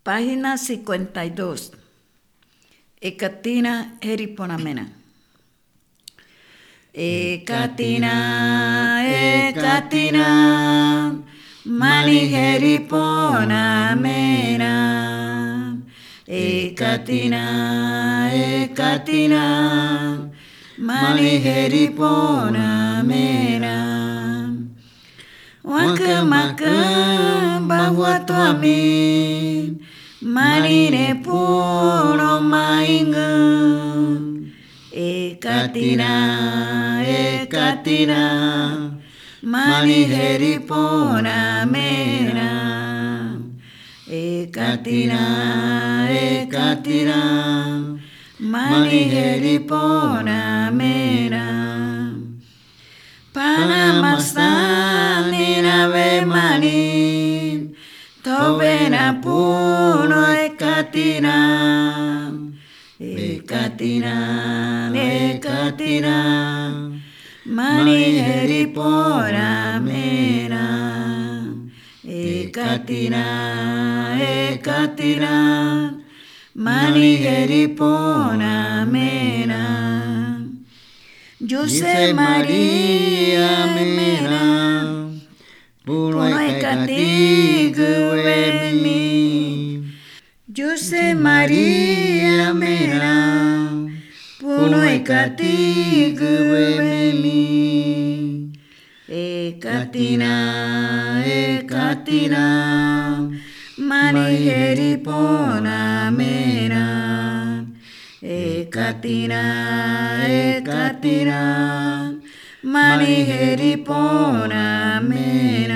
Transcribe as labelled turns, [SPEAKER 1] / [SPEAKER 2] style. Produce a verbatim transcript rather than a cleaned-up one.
[SPEAKER 1] Página cincuenta y dos. Ekatina heriponamena. Ekatina, ekatina, mani heriponamena. Ekatina, ekatina, mani heriponamena. Wakamakan bahwa tuamin manine puno maingan. Ekatina, ekatina, mani heripona mena. Ekatina, ekatina, mani heripona mena. Panamastan inave manin, tobena puno ekatina. Ekatina, ekatina, mani heripona mena. Ekatina, ekatina, mani heripona mena. Jose Maria mena, puno ekati guemi. Jose Maria mena, puno ekati guemi. Ekatina, ekatina, mani heripona mena. Ekatina, ekatina, mani heripona mena.